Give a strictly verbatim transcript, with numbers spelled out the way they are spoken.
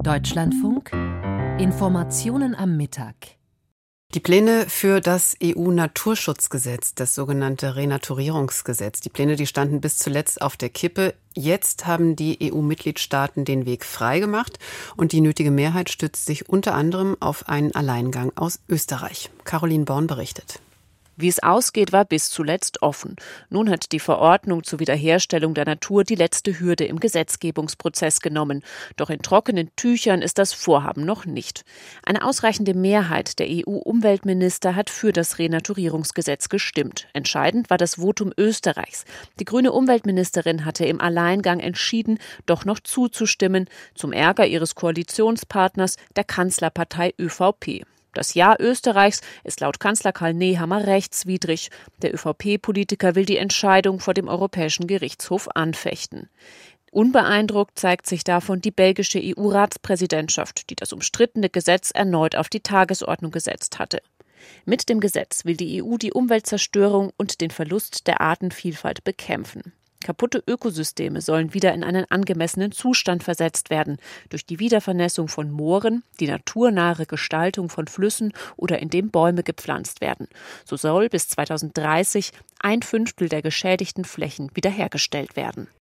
Deutschlandfunk Informationen am Mittag. Die Pläne für das E U-Naturschutzgesetz, das sogenannte Renaturierungsgesetz, die Pläne, die standen bis zuletzt auf der Kippe. Jetzt haben die E U-Mitgliedstaaten den Weg freigemacht und die nötige Mehrheit stützt sich unter anderem auf einen Alleingang aus Österreich. Caroline Born berichtet. Wie es ausgeht, war bis zuletzt offen. Nun hat die Verordnung zur Wiederherstellung der Natur die letzte Hürde im Gesetzgebungsprozess genommen. Doch in trockenen Tüchern ist das Vorhaben noch nicht. Eine ausreichende Mehrheit der E U-Umweltminister hat für das Renaturierungsgesetz gestimmt. Entscheidend war das Votum Österreichs. Die grüne Umweltministerin hatte im Alleingang entschieden, doch noch zuzustimmen, zum Ärger ihres Koalitionspartners, der Kanzlerpartei ÖVP. Das Ja Österreichs ist laut Kanzler Karl Nehammer rechtswidrig. Der ÖVP-Politiker will die Entscheidung vor dem Europäischen Gerichtshof anfechten. Unbeeindruckt zeigt sich davon die belgische E U-Ratspräsidentschaft, die das umstrittene Gesetz erneut auf die Tagesordnung gesetzt hatte. Mit dem Gesetz will die E U die Umweltzerstörung und den Verlust der Artenvielfalt bekämpfen. Kaputte Ökosysteme sollen wieder in einen angemessenen Zustand versetzt werden, durch die Wiedervernässung von Mooren, die naturnahe Gestaltung von Flüssen oder indem Bäume gepflanzt werden. So soll bis zweitausenddreißig ein Fünftel der geschädigten Flächen wiederhergestellt werden.